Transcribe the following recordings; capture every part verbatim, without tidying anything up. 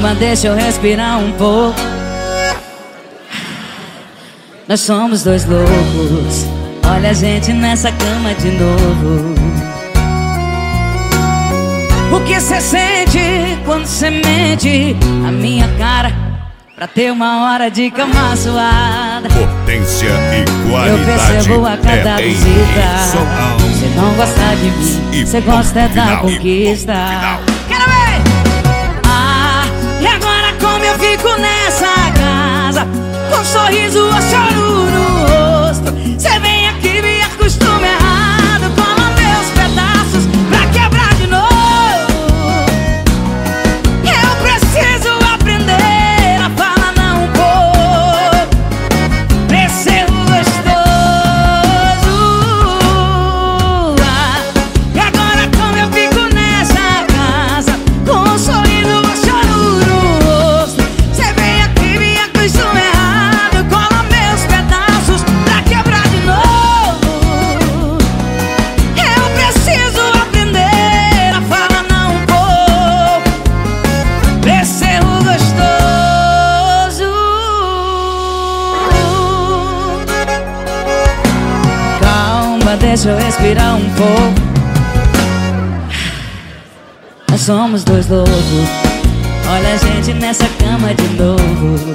Calma, deixa eu respirar um pouco. Nós somos dois loucos. Olha a gente nessa cama de novo. O que cê sente quando cê mente a minha cara pra ter uma hora de cama suada? Potência e qualidade. Eu percebo a cada é visita. Cê não gosta de mim, cê gosta é da final, conquista. Quero ver! Ah, e agora como eu fico nessa casa, com um sorriso ou choro no rosto? Cê vem aqui, me acostuma errado, cola meus pedaços pra quebrar de novo. Eu preciso aprender a falar não um pouco pra esse erro gostoso. Ah, e agora como eu fico nessa casa, com um sorriso ou choro no rosto? Cê vem aqui, me acostuma errado, cola meus pedaços pra quebrar de novo. Eu preciso aprender a falar não um pouco pra esse erro gostoso. Calma, deixa eu respirar um pouco. Nós somos dois loucos. Olha a gente nessa cama de novo.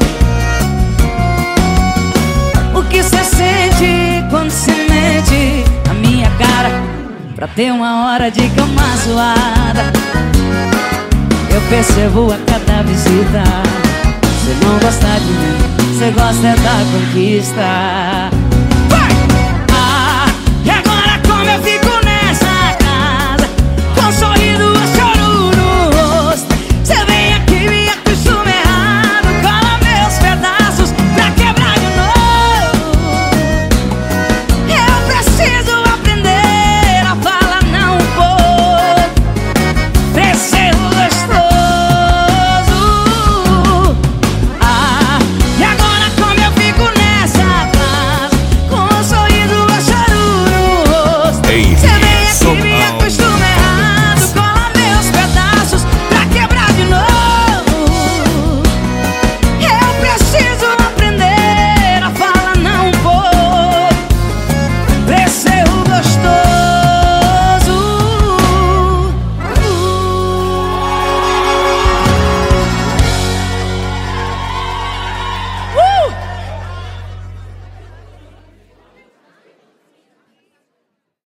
O que cê sente quando cê mente a minha cara pra ter uma hora de cama suada? Eu percebo a cada visita. Cê não gosta de mim, cê gosta é da conquista.